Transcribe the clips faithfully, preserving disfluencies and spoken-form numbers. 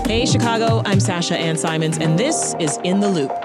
Hey, Chicago, I'm Sasha Ann Simons, and this is In the Loop.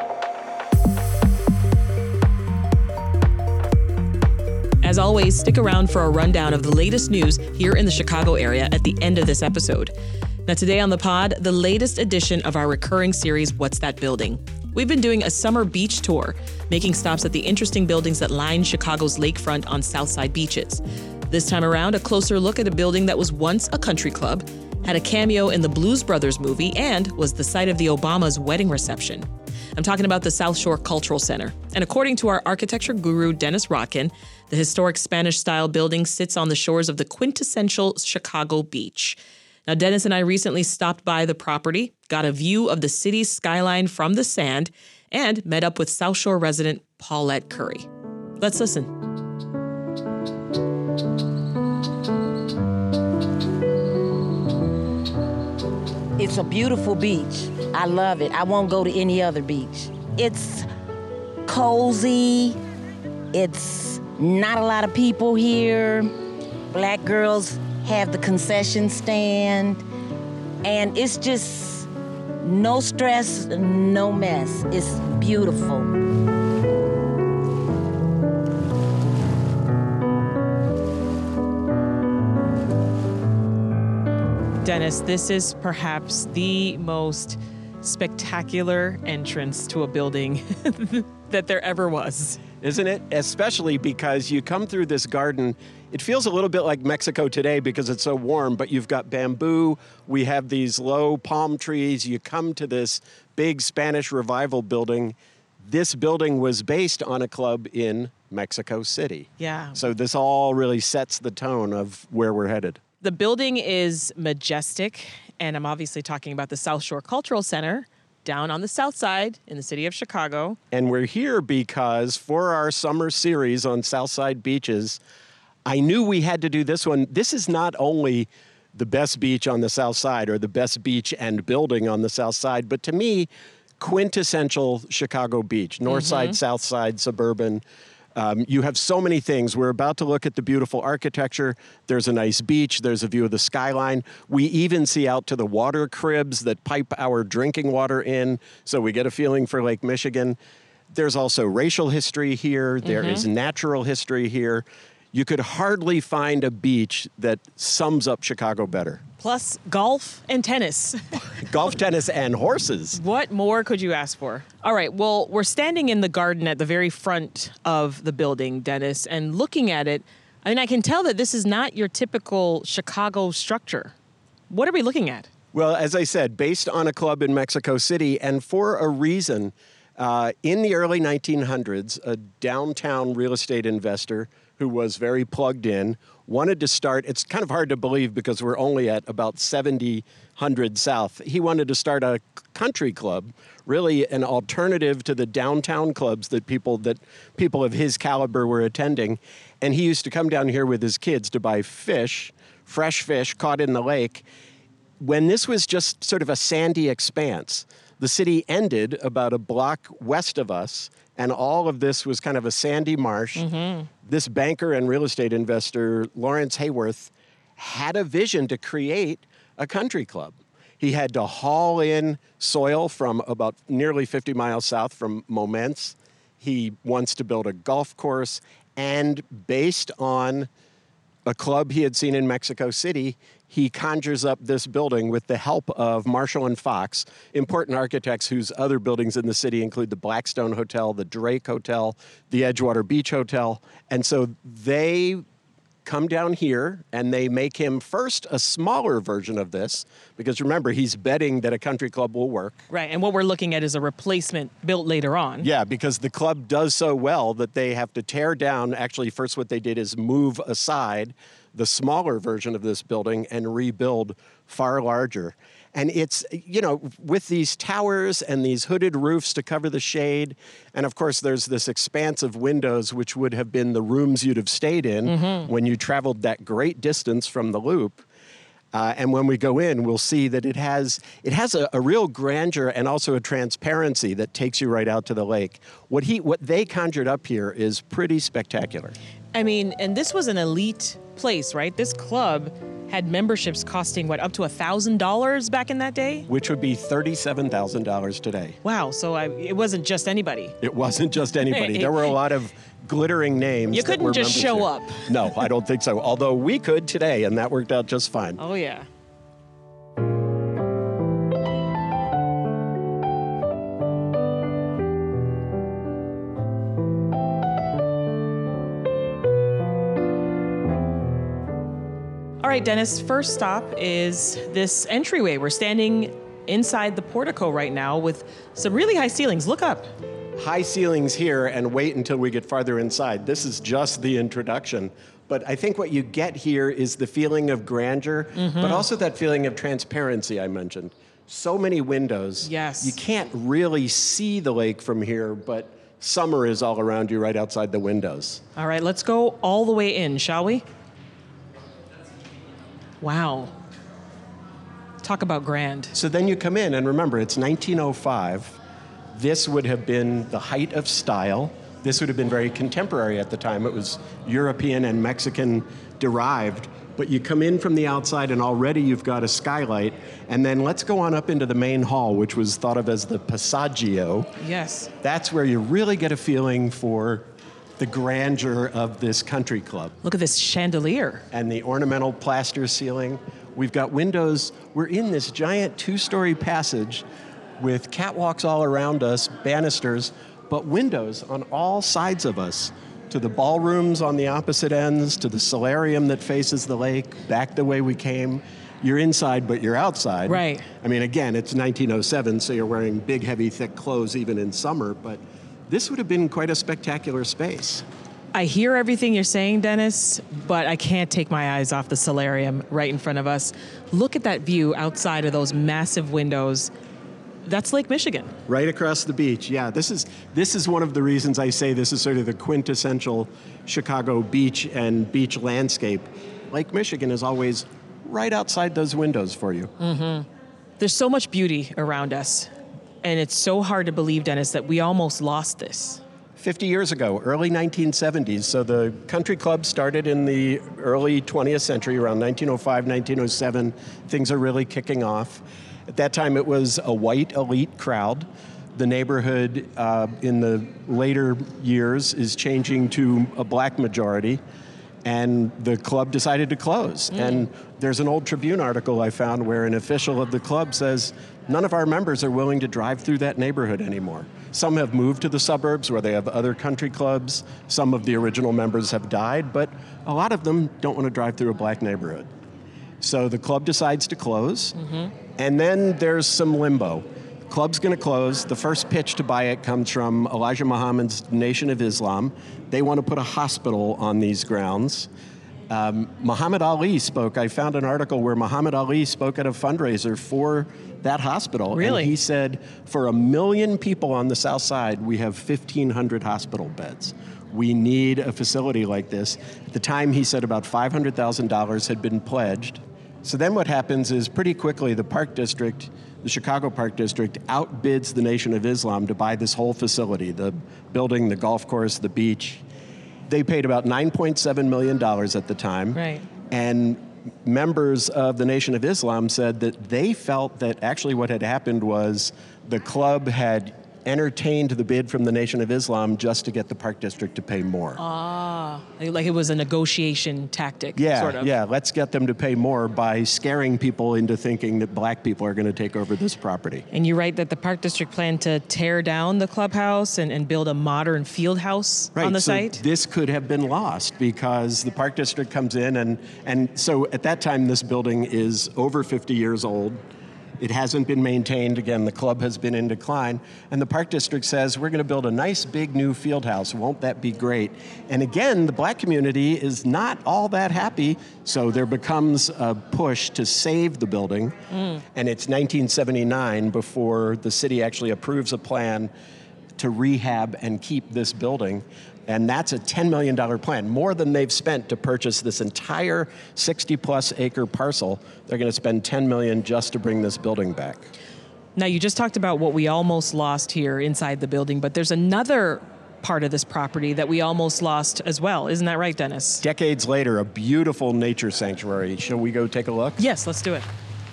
As always, stick around for a rundown of the latest news here in the Chicago area at the end of this episode. Now, today on the pod, the latest edition of our recurring series, What's That Building? We've been doing a summer beach tour, making stops at the interesting buildings that line Chicago's lakefront on Southside beaches. This time around, a closer look at a building that was once a country club, had a cameo in the Blues Brothers movie, and was the site of the Obama's wedding reception. I'm talking about the South Shore Cultural Center. And according to our architecture guru, Dennis Rotkin, the historic Spanish-style building sits on the shores of the quintessential Chicago beach. Now, Dennis and I recently stopped by the property, got a view of the city's skyline from the sand, and met up with South Shore resident Paulette Curry. Let's listen. It's a beautiful beach. I love it. I won't go to any other beach. It's cozy. It's not a lot of people here. Black girls have the concession stand. And it's just no stress, no mess. It's beautiful. Dennis, this is perhaps the most spectacular entrance to a building that there ever was. Isn't it? Especially because you come through this garden, it feels a little bit like Mexico today because it's so warm, but you've got bamboo, we have these low palm trees, you come to this big Spanish Revival building. This building was based on a club in Mexico City. Yeah. So this all really sets the tone of where we're headed. The building is majestic, and I'm obviously talking about the South Shore Cultural Center down on the south side in the city of Chicago. And we're here because for our summer series on Southside beaches, I knew we had to do this one. This is not only the best beach on the south side or the best beach and building on the south side, but to me, quintessential Chicago beach, north side, Mm-hmm. south side, suburban. Um, you have so many things. We're about to look at the beautiful architecture. There's a nice beach. There's a view of the skyline. We even see out to the water cribs that pipe our drinking water in, so we get a feeling for Lake Michigan. There's also racial history here. There Mm-hmm. is natural history here. You could hardly find a beach that sums up Chicago better. Plus golf and tennis. Golf, tennis, and horses. What more could you ask for? All right, well, we're standing in the garden at the very front of the building, Dennis, and looking at it, I mean, I can tell that this is not your typical Chicago structure. What are we looking at? Well, as I said, based on a club in Mexico City, and for a reason. Uh, in the early nineteen hundreds, a downtown real estate investor who was very plugged in wanted to start, it's kind of hard to believe because we're only at about seventy hundred South. He wanted to start a country club, really an alternative to the downtown clubs that people that people of his caliber were attending. And he used to come down here with his kids to buy fish, fresh fish caught in the lake. When this was just sort of a sandy expanse, the city ended about a block west of us, and all of this was kind of a sandy marsh. Mm-hmm. This banker and real estate investor, Lawrence Hayworth, had a vision to create a country club. He had to haul in soil from about nearly fifty miles south from Momence. He wants to build a golf course, and based on a club he had seen in Mexico City, he conjures up this building with the help of Marshall and Fox, important architects whose other buildings in the city include the Blackstone Hotel, the Drake Hotel, the Edgewater Beach Hotel. And so they come down here and they make him first a smaller version of this, because remember, he's betting that a country club will work. Right, and what we're looking at is a replacement built later on. Yeah, because the club does so well that they have to tear down. Actually, first what they did is move aside the smaller version of this building and rebuild far larger. And it's, you know, with these towers and these hooded roofs to cover the shade, and of course there's this expanse of windows which would have been the rooms you'd have stayed in mm-hmm. when you traveled that great distance from the Loop. Uh, and when we go in, we'll see that it has it has a, a real grandeur and also a transparency that takes you right out to the lake. What he what they conjured up here is pretty spectacular. I mean, and this was an elite place, right? This club had memberships costing, what, up to one thousand dollars back in that day? Which would be thirty-seven thousand dollars today. Wow, so I, it wasn't just anybody. It wasn't just anybody. There were a lot of glittering names. You that couldn't were just members show here. up. No, I don't think so. Although we could today, and that worked out just fine. Oh, yeah. All right, Dennis, first stop is this entryway. We're standing inside the portico right now with some really high ceilings. Look up. High ceilings here, and wait until we get farther inside. This is just the introduction. But I think what you get here is the feeling of grandeur, mm-hmm. but also that feeling of transparency I mentioned. So many windows. Yes. You can't really see the lake from here, but summer is all around you right outside the windows. All right, let's go all the way in, shall we? Wow. Talk about grand. So then you come in, and remember, it's nineteen oh five. This would have been the height of style. This would have been very contemporary at the time. It was European and Mexican derived. But you come in from the outside, and already you've got a skylight. And then let's go on up into the main hall, which was thought of as the Passaggio. Yes. That's where you really get a feeling for the grandeur of this country club. Look at this chandelier. And the ornamental plaster ceiling. We've got windows. We're in this giant two-story passage with catwalks all around us, banisters, but windows on all sides of us, to the ballrooms on the opposite ends, to the solarium that faces the lake, back the way we came. You're inside, but you're outside. Right. I mean, again, it's nineteen oh seven, so you're wearing big, heavy, thick clothes even in summer, but this would have been quite a spectacular space. I hear everything you're saying, Dennis, but I can't take my eyes off the solarium right in front of us. Look at that view outside of those massive windows. That's Lake Michigan. Right across the beach, yeah. This is this is one of the reasons I say this is sort of the quintessential Chicago beach and beach landscape. Lake Michigan is always right outside those windows for you. Mm-hmm. There's so much beauty around us, and it's so hard to believe, Dennis, that we almost lost this. fifty years ago, early nineteen seventies, so the country club started in the early twentieth century, around nineteen oh five, nineteen oh seven. Things are really kicking off. At that time, it was a white elite crowd. The neighborhood uh, in the later years is changing to a black majority, and the club decided to close. Mm. And there's an old Tribune article I found where an official of the club says, none of our members are willing to drive through that neighborhood anymore. Some have moved to the suburbs where they have other country clubs. Some of the original members have died, but a lot of them don't want to drive through a black neighborhood. So the club decides to close, mm-hmm. and then there's some limbo. The club's going to close. The first pitch to buy it comes from Elijah Muhammad's Nation of Islam. They want to put a hospital on these grounds. Um, Muhammad Ali spoke. I found an article where Muhammad Ali spoke at a fundraiser for that hospital. Really? And he said, for a million people on the south side, we have fifteen hundred hospital beds. We need a facility like this. At the time, he said about five hundred thousand dollars had been pledged. So then what happens is pretty quickly the Park District, the Chicago Park District, outbids the Nation of Islam to buy this whole facility, the building, the golf course, the beach. They paid about nine point seven million dollars at the time. Right. And members of the Nation of Islam said that they felt that actually what had happened was the club had entertained the bid from the Nation of Islam just to get the Park District to pay more. Ah, like it was a negotiation tactic, yeah, sort of. Yeah, let's get them to pay more by scaring people into thinking that black people are going to take over this property. And you write that the Park District planned to tear down the clubhouse and, and build a modern field house right, on the so site? This could have been lost because the Park District comes in, and, and so at that time this building is over fifty years old. It hasn't been maintained. Again, the club has been in decline. And the Park District says, we're going to build a nice big new field house. Won't that be great? And again, the black community is not all that happy. So there becomes a push to save the building. Mm. And it's nineteen seventy-nine before the city actually approves a plan to rehab and keep this building. And that's a ten million dollars plan, more than they've spent to purchase this entire sixty plus acre parcel. They're going to spend ten million dollars just to bring this building back. Now, you just talked about what we almost lost here inside the building, but there's another part of this property that we almost lost as well. Isn't that right, Dennis? Decades later, a beautiful nature sanctuary. Shall we go take a look? Yes, let's do it.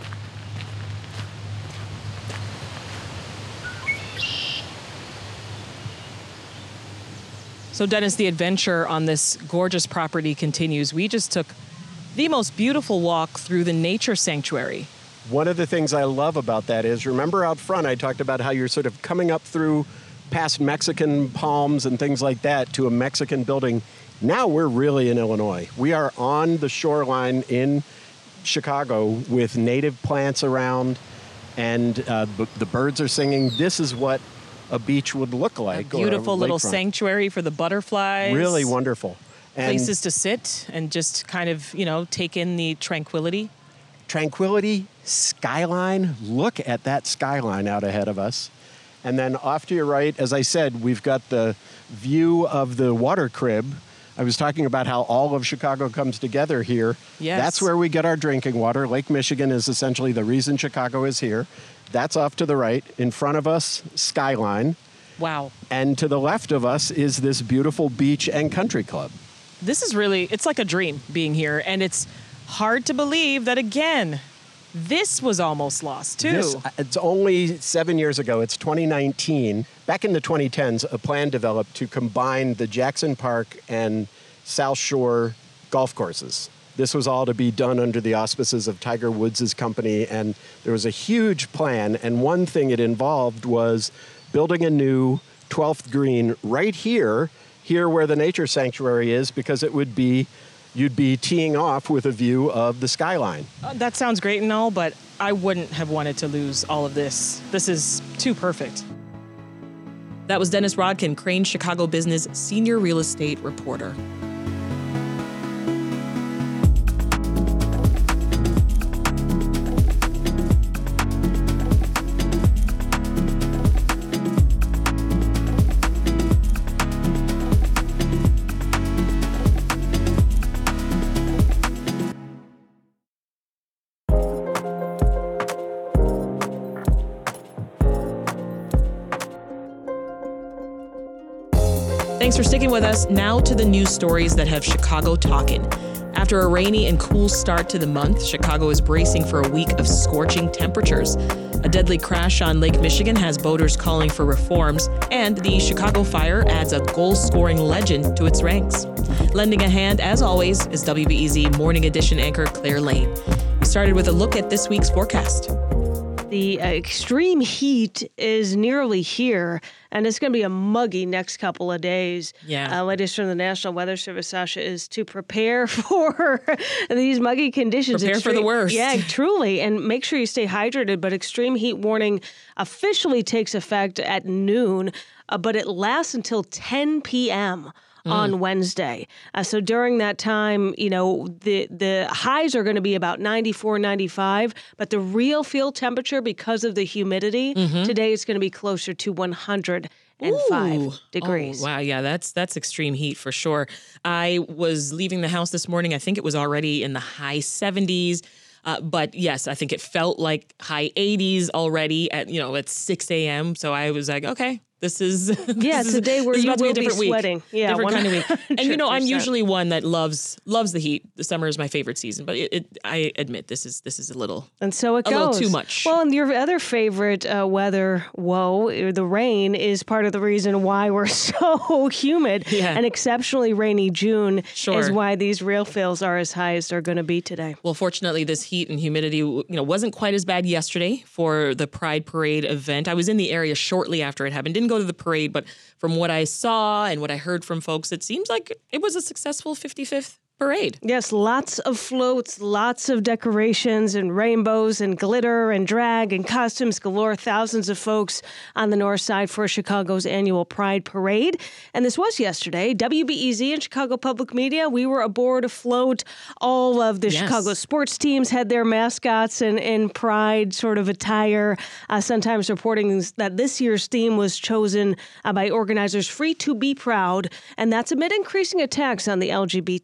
So, Dennis, the adventure on this gorgeous property continues. We just took the most beautiful walk through the nature sanctuary. One of the things I love about that is, remember out front, I talked about how you're sort of coming up through past Mexican palms and things like that to a Mexican building. Now we're really in Illinois. We are on the shoreline in Chicago with native plants around, and uh, b- the birds are singing. This is what a beach would look like. A beautiful or a little lakefront. Sanctuary for the butterflies. Really wonderful. And places to sit and just kind of, you know, take in the tranquility. Tranquility, skyline. Look at that skyline out ahead of us. And then off to your right, as I said, we've got the view of the water crib. I was talking about how all of Chicago comes together here. Yes. That's where we get our drinking water. Lake Michigan is essentially the reason Chicago is here. That's off to the right. In front of us, skyline. Wow. And to the left of us is this beautiful beach and country club. This is really, it's like a dream being here. And it's hard to believe that, again, this was almost lost, too. This, it's only seven years ago. It's twenty nineteen. Back in the twenty tens, a plan developed to combine the Jackson Park and South Shore golf courses. This was all to be done under the auspices of Tiger Woods' company, and there was a huge plan, and one thing it involved was building a new twelfth green right here, here where the nature sanctuary is, because it would be, you'd be teeing off with a view of the skyline. Uh, that sounds great and all, but I wouldn't have wanted to lose all of this. This is too perfect. That was Dennis Rodkin, Crane Chicago Business Senior Real Estate Reporter. Thanks for sticking with us. Now to the news stories that have Chicago talking. After a rainy and cool start to the month, Chicago is bracing for a week of scorching temperatures. A deadly crash on Lake Michigan has boaters calling for reforms, and the Chicago Fire adds a goal-scoring legend to its ranks. Lending a hand, as always, is W B E Z Morning Edition anchor Claire Lane. We started with a look at this week's forecast. The uh, extreme heat is nearly here, and it's going to be a muggy next couple of days. Yeah. Uh, latest from the National Weather Service, Sasha, is to prepare for these muggy conditions. Prepare extreme, for the worst. Yeah, truly, and make sure you stay hydrated. But extreme heat warning officially takes effect at noon, uh, but it lasts until ten p.m. on Wednesday. Uh, so during that time, you know, the the highs are going to be about ninety-four, ninety-five, but the real field temperature, because of the humidity, Mm-hmm. today it's going to be closer to one hundred five Ooh. degrees. Oh, wow, yeah, that's that's extreme heat for sure. I was leaving the house this morning. I think it was already in the high seventies. Uh, but yes, I think it felt like high eighties already at, you know, at six a.m. So I was like, okay, this is Yeah, this it's a is- day where this is you about to be will a be different week. sweating. Yeah, different kind of week. And you know, I'm one hundred percent. usually one that loves loves the heat. The summer is my favorite season, but it, it, I admit this is this is a little And so it a goes. little too much. Well, and your other favorite uh, weather, woe, the rain, is part of the reason why we're so humid. Yeah. An exceptionally rainy June Sure. is why these real feels are as high as they're going to be today. Well, fortunately, this heat and humidity, you know, wasn't quite as bad yesterday for the Pride Parade event. I was in the area shortly after it happened. Didn't go to the parade, but from what I saw and what I heard from folks, it seems like it was a successful fifty-fifth parade. Yes, lots of floats, lots of decorations and rainbows and glitter and drag and costumes galore. Thousands of folks on the north side for Chicago's annual Pride Parade. And this was yesterday. W B E Z and Chicago Public Media, we were aboard a float. All of the Yes. Chicago sports teams had their mascots in, in Pride sort of attire. Uh, sometimes reporting that this year's theme was chosen uh, by organizers Free to Be Proud. And that's amid increasing attacks on the L G B T Q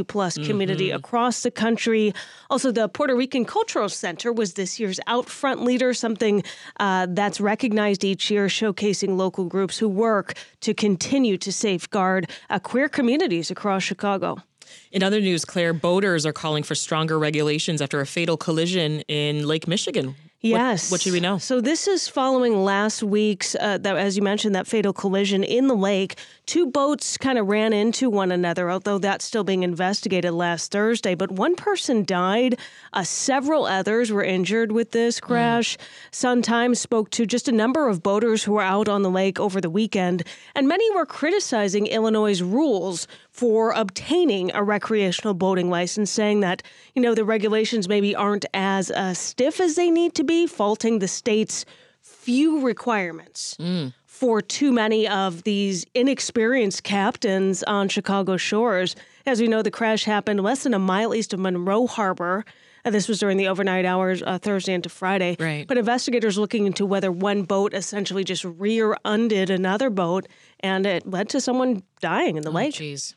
plus community mm-hmm. across the country. Also, the Puerto Rican Cultural Center was this year's Out Front Leader, something uh, that's recognized each year, showcasing local groups who work to continue to safeguard uh, queer communities across Chicago. In other news, Claire, boaters are calling for stronger regulations after a fatal collision in Lake Michigan. Yes. What, what should we know? So this is following last week's, uh, that, as you mentioned, that fatal collision in the lake. Two boats kind of ran into one another, although that's still being investigated last Thursday. But one person died. Uh, several others were injured with this crash. Mm. Sun-Times spoke to just a number of boaters who were out on the lake over the weekend, and many were criticizing Illinois' rules for obtaining a recreational boating license, saying that, you know, the regulations maybe aren't as uh, stiff as they need to be, faulting the state's few requirements mm. for too many of these inexperienced captains on Chicago shores. As we know, the crash happened less than a mile east of Monroe Harbor. Uh, this was during the overnight hours, uh, Thursday into Friday. Right. But investigators looking into whether one boat essentially just rear-unded another boat, and it led to someone dying in the oh, lake. Jeez.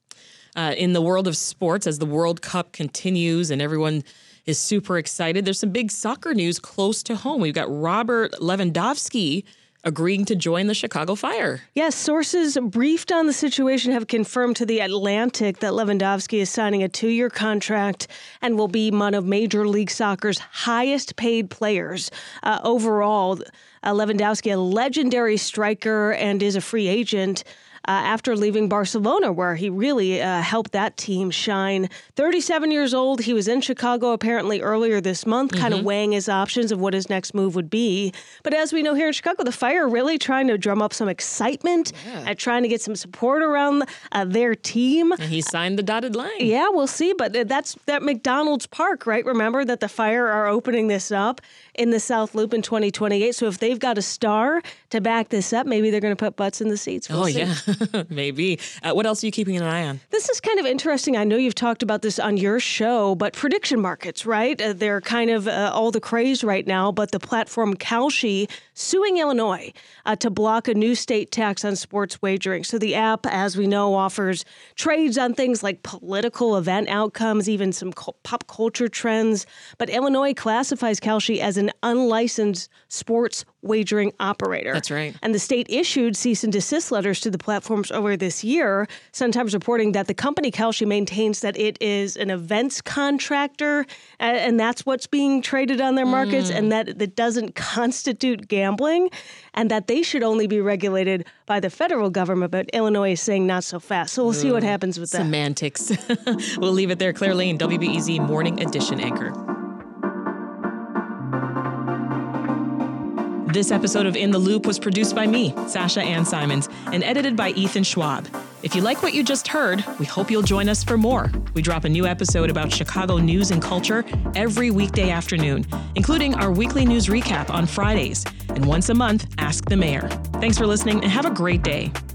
Uh, in the world of sports, as the World Cup continues and everyone is super excited, there's some big soccer news close to home. We've got Robert Lewandowski agreeing to join the Chicago Fire. Yes, sources briefed on the situation have confirmed to The Atlantic that Lewandowski is signing a two-year contract and will be one of Major League Soccer's highest-paid players. Uh, overall, uh, Lewandowski, a legendary striker and is a free agent, Uh, after leaving Barcelona, where he really uh, helped that team shine. thirty-seven years old, he was in Chicago apparently earlier this month, mm-hmm. kind of weighing his options of what his next move would be. But as we know here in Chicago, the Fire really trying to drum up some excitement yeah. and trying to get some support around uh, their team. And he signed the dotted line. Yeah, we'll see. But that's that McDonald's Park, right? Remember that the Fire are opening this up in the South Loop in twenty twenty-eight. So if they've got a star to back this up, maybe they're going to put butts in the seats. We'll oh, see. yeah. Maybe. Uh, what else are you keeping an eye on? This is kind of interesting. I know you've talked about this on your show, but prediction markets, right? Uh, they're kind of uh, all the craze right now, but the platform Kalshi suing Illinois uh, to block a new state tax on sports wagering. So the app, as we know, offers trades on things like political event outcomes, even some co- pop culture trends. But Illinois classifies Kalshi as an unlicensed sports wagering operator. That's right. And the state issued cease and desist letters to the platforms over this year, sometimes reporting that the company Kalshi maintains that it is an events contractor, and, and that's what's being traded on their markets, mm. and that it doesn't constitute gambling, and that they should only be regulated by the federal government, but Illinois is saying not so fast. So we'll see what happens with that. Semantics. We'll leave it there. Claire Lane, W B E Z Morning Edition anchor. This episode of In the Loop was produced by me, Sasha Ann Simons, and edited by Ethan Schwab. If you like what you just heard, we hope you'll join us for more. We drop a new episode about Chicago news and culture every weekday afternoon, including our weekly news recap on Fridays, and once a month, Ask the Mayor. Thanks for listening and have a great day.